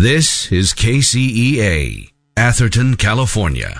This is KCEA, Atherton, California.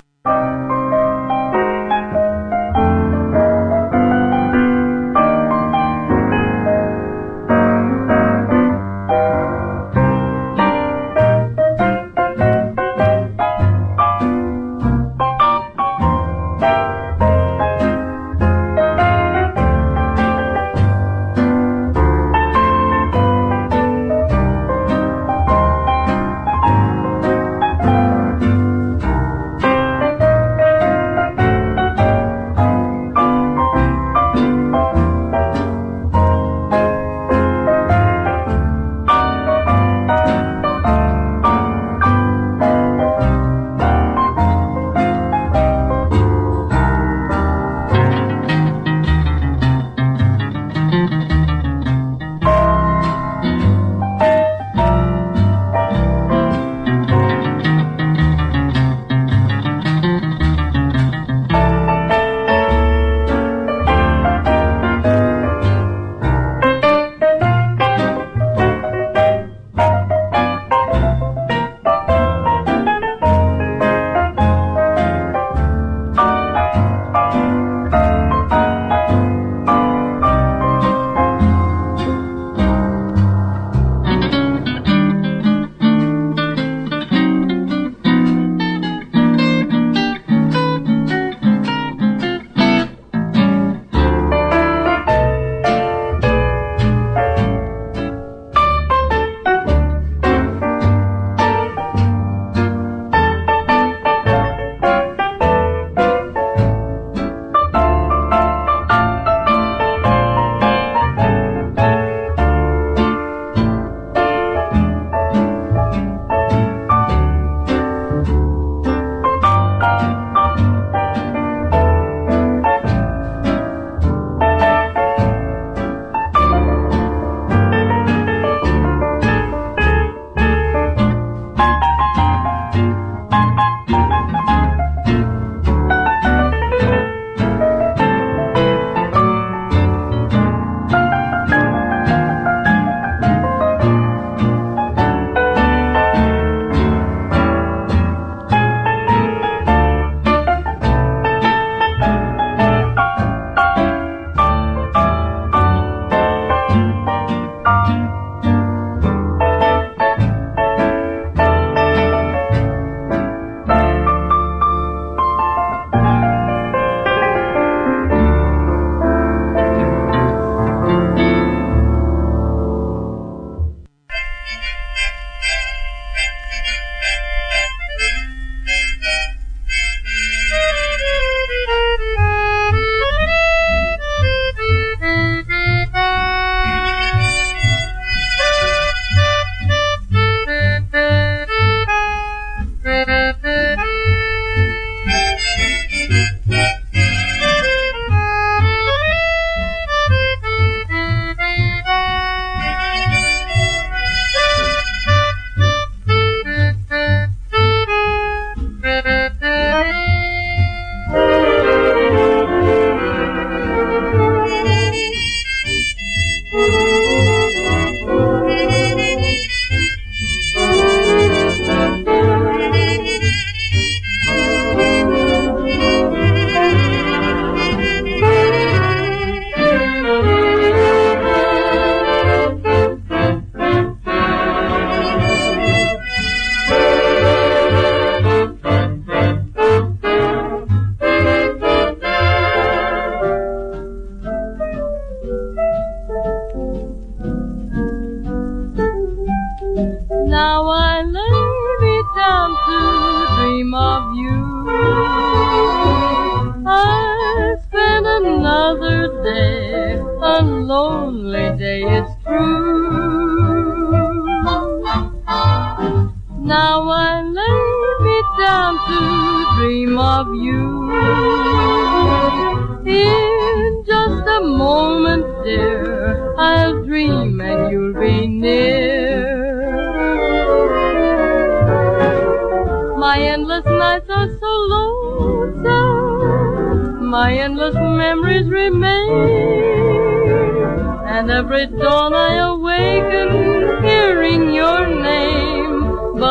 And every dawn I awaken hearing your name,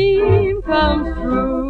dream comes true.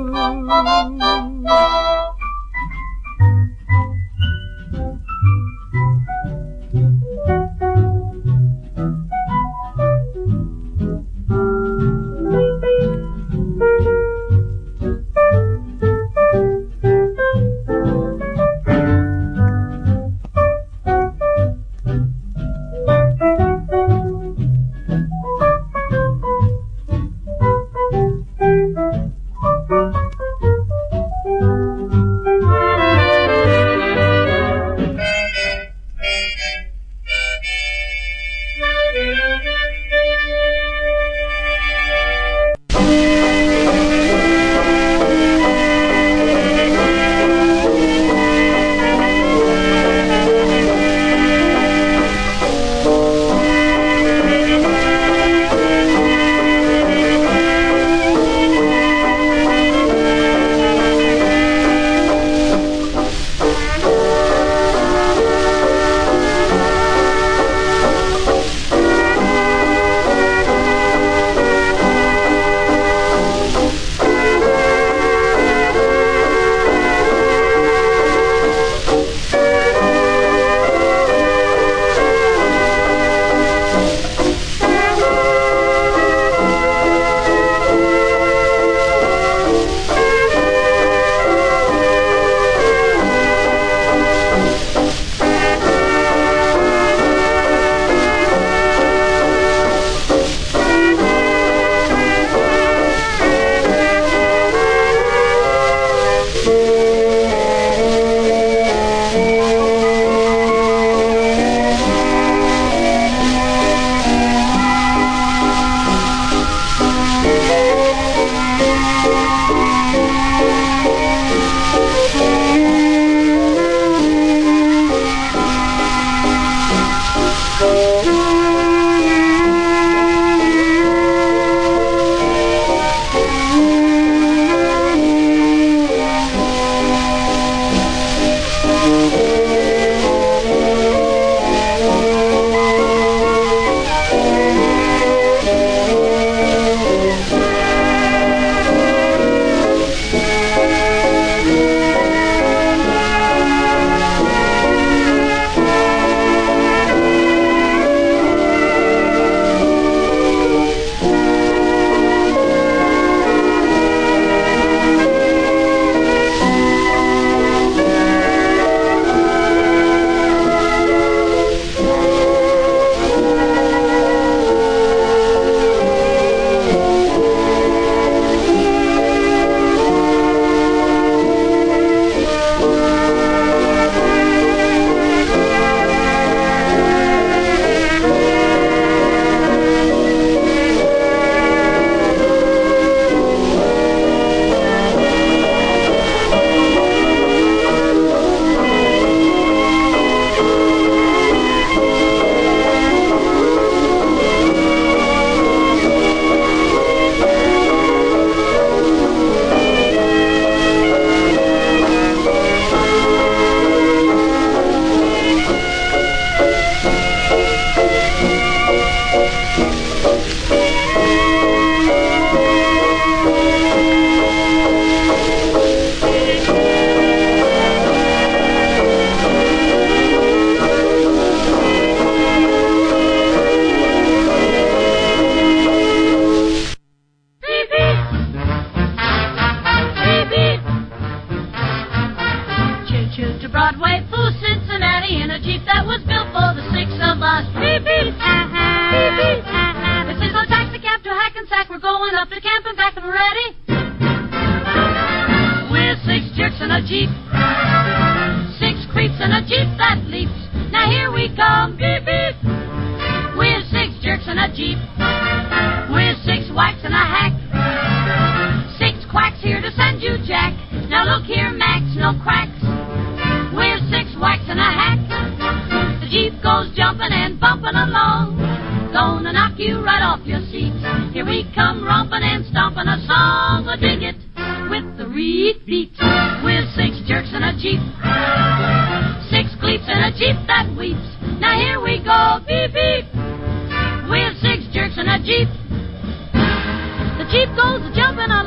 Jeep goes jumping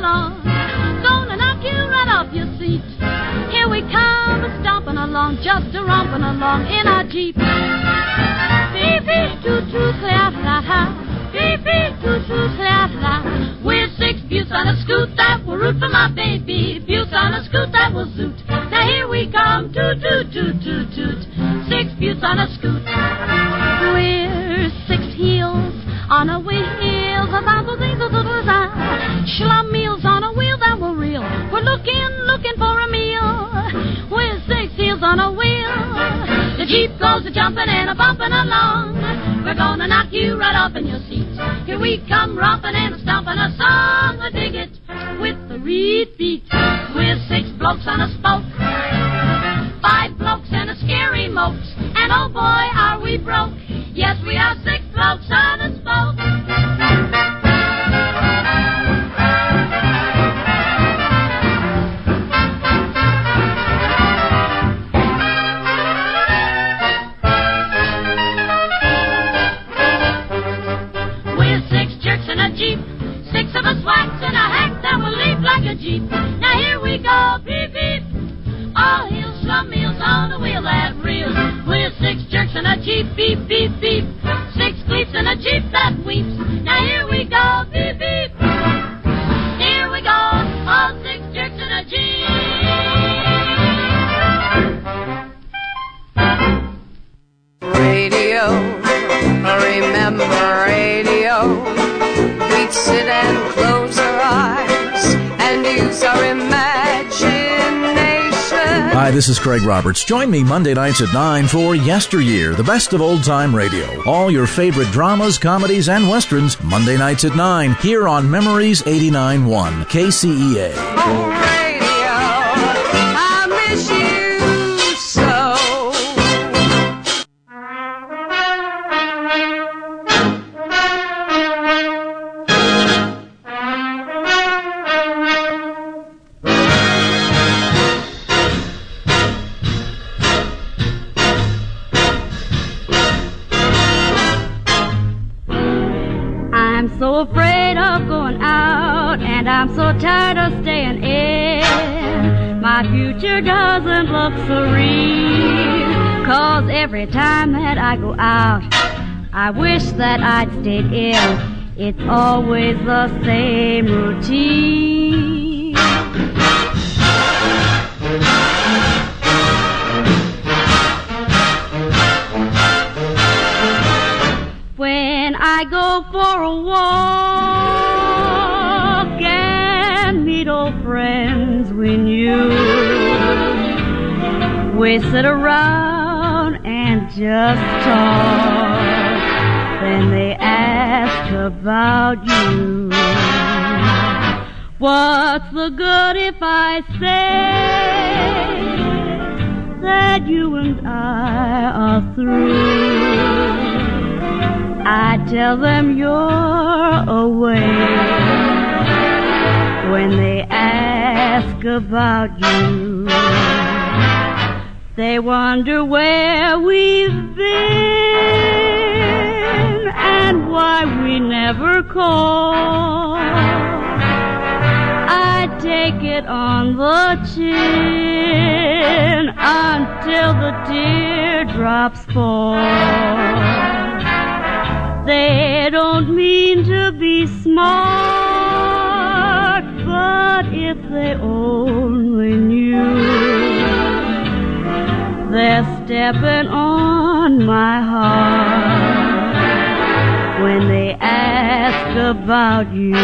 bumping along in our Jeep. Beep, beep, toot, toot, cla-la-la. Beep, beep, toot, toot, cla-la-la. We're 6 buttes on a scoot that will root for my baby. Buttes on a scoot that will zoot. Now here we come, toot, toot, toot, toot, toot. 6 buttes on a scoot. We're 6 heels on a wheel. Schlummeals on a wheel that will reel. We're looking for a meal. We're 6 heels on a wheel. The Jeep goes a-jumping and a-bumping along. We're gonna knock you right off in your seat. Here we come romping and stomping a song. I dig it with the reed beat. We're 6 blokes on a spoke. 5 blokes and a scary mopes. And oh boy, are we broke. Yes, we are 6 blokes on a spoke. Jeep, 6 of us whacks in a hack that will leap like a Jeep. Now here we go, beep, beep. All heels, some meals on a wheel that reels. We're 6 jerks in a Jeep, beep, beep, beep. 6 cleats in a Jeep that weeps. Now here we go, beep, beep. Here we go, all 6 jerks in a Jeep. Radio, remember radio. We'd sit and close our eyes and use our imagination. Hi, this is Craig Roberts. Join me Monday nights at 9 for Yesteryear, the best of old-time radio. All your favorite dramas, comedies, and westerns, Monday nights at 9, here on Memories 89.1 KCEA. Oh, radio, I miss you so. So afraid of going out, and I'm so tired of staying in. My future doesn't look serene, 'cause every time that I go out, I wish that I'd stayed in. It's always the same routine. When I go for a walk and meet old friends we knew, we sit around and just talk. Then they ask about you. What's the good if I say that you and I are through? I tell them you're away. When they ask about you, they wonder where we've been and why we never call. I take it on the chin until the teardrops fall. They don't mean to be smart, but if they only knew, they're stepping on my heart when they ask about you.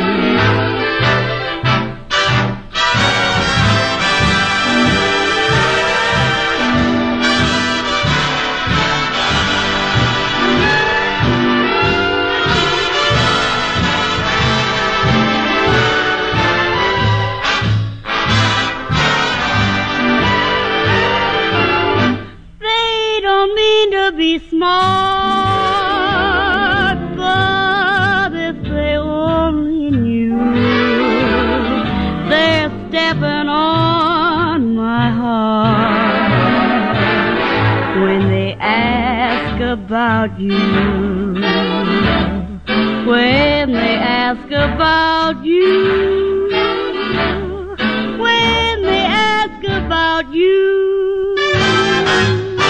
Be smart, but if they only knew, they're stepping on my heart when they ask about you. When they ask about you. When they ask about you.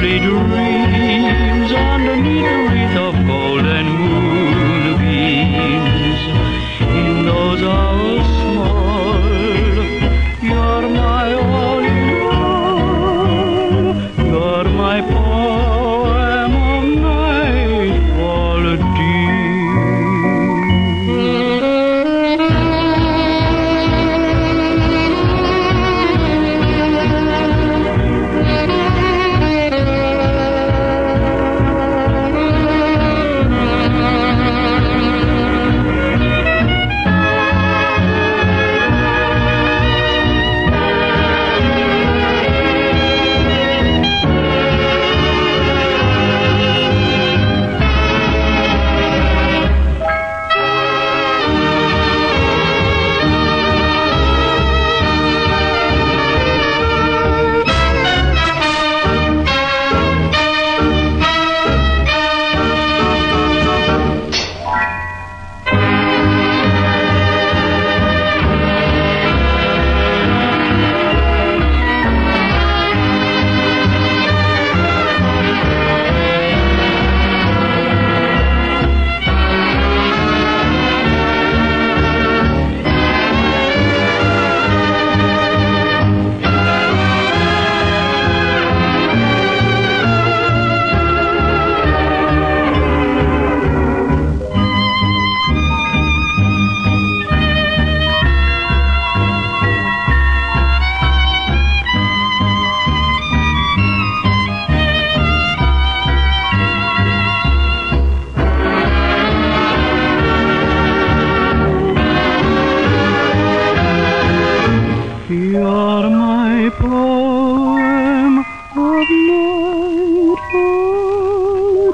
sweet dreams underneath a wreath of golden moonbeams. In those hours small, you're my all in all. You're my poem of nightfall deep. You're my poem of nightfall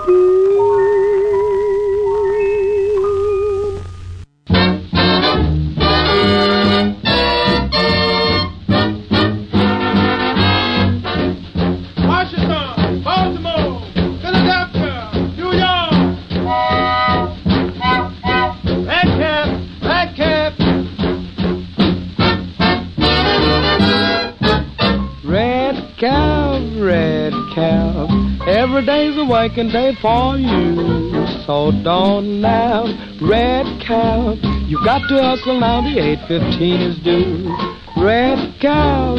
Washington, Baltimore, Philadelphia, New York. Red cap, red cap. Red cow, every day's a working day for you. So don't now, red cow, you've got to hustle now, the 8:15 is due. Red cow,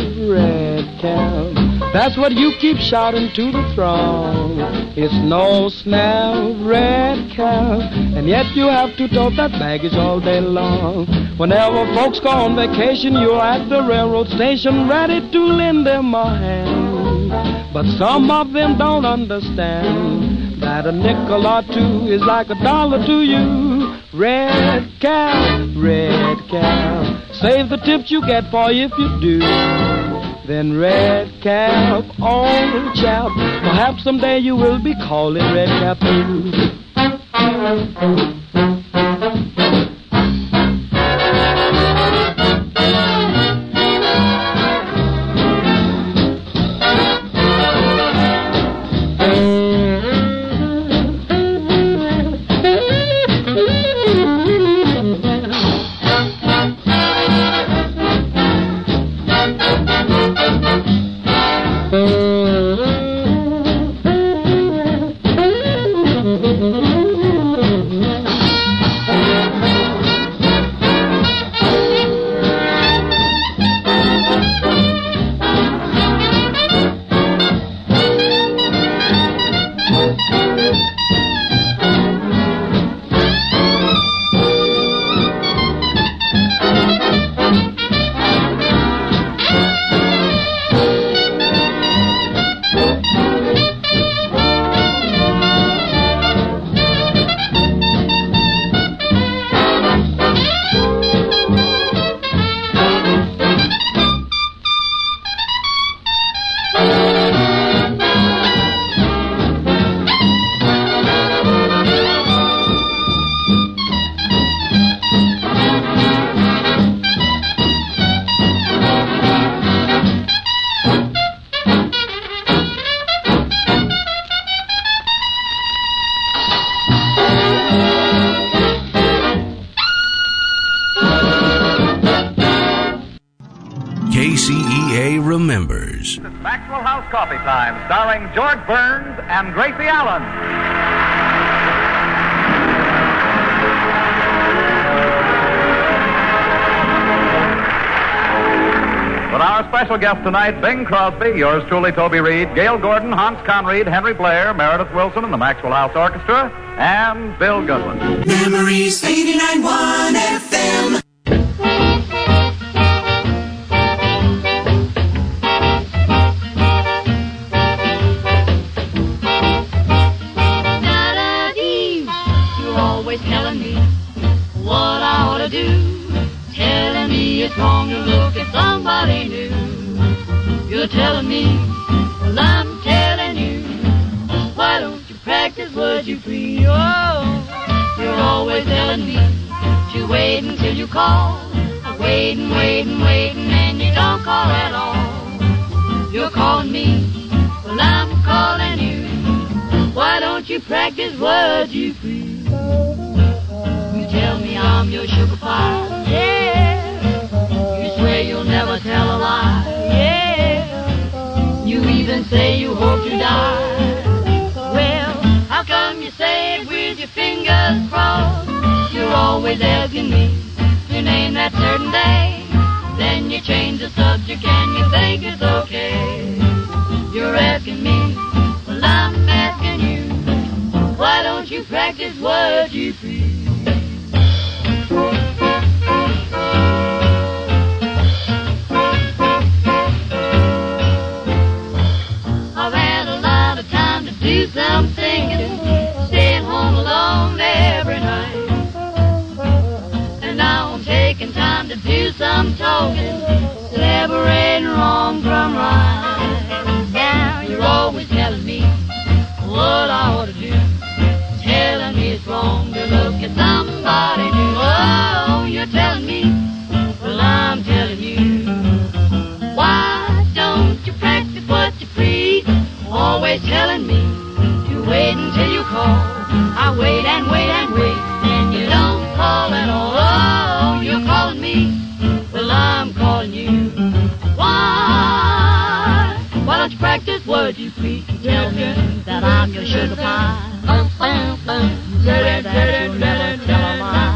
that's what you keep shouting to the throng. It's no snap, red cow, and yet you have to tote that baggage all day long. Whenever folks go on vacation, you're at the railroad station ready to lend them a hand. But some of them don't understand that a nickel or two is like $1 to you. Red cow, save the tips you get for if you do. Then red cap, old chap, perhaps someday you will be calling red cap too. KCEA remembers News. Maxwell House Coffee Time, starring George Burns and Gracie Allen. With our special guest tonight, Bing Crosby, yours truly, Toby Reed, Gail Gordon, Hans Conried, Henry Blair, Meredith Wilson, and the Maxwell House Orchestra, and Bill Goodwin. Memories 89.1 FM. You're always telling me what I ought to do. Telling me it's wrong to look at somebody new. You're telling me, well, I'm telling you, why don't you practice what you preach? Oh, you're always telling me to wait until you call. Waiting, and you don't call at all. You're calling me, well, I'm calling you. Why don't you practice what you preach? You tell me I'm your sugar pie, yeah. You swear you'll never tell a lie, yeah. You even say you hope to die. Well, how come you say it with your fingers crossed? You're always asking me to name that certain day. Then you change the subject and you think it's okay. You're asking me, well, I'm asking you, why don't you practice what you preach? I've had a lot of time to do some thinking, staying home alone every night. And now I'm taking time to do some talking, separating wrong from right. Now you're always telling me what I ought to do, telling me it's wrong to look at somebody new. Oh, you're telling me, well, I'm telling you, why don't you practice what you preach? Always telling me to wait until you call. I wait and wait and wait, and you don't call at all. Oh, you're calling me, well, I'm calling you. Why don't you practice what you preach? Tell me that I'm your sugar pie. You swear that you'll never tell a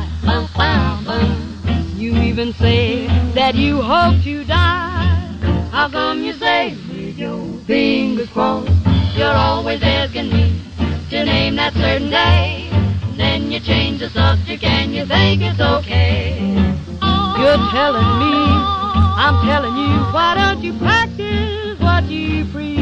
lie. You even say that you hope to die. How come you say with your fingers crossed? You're always asking me to name that certain day. Then you change the subject and you think it's okay. You're telling me, I'm telling you, why don't you practice what you preach?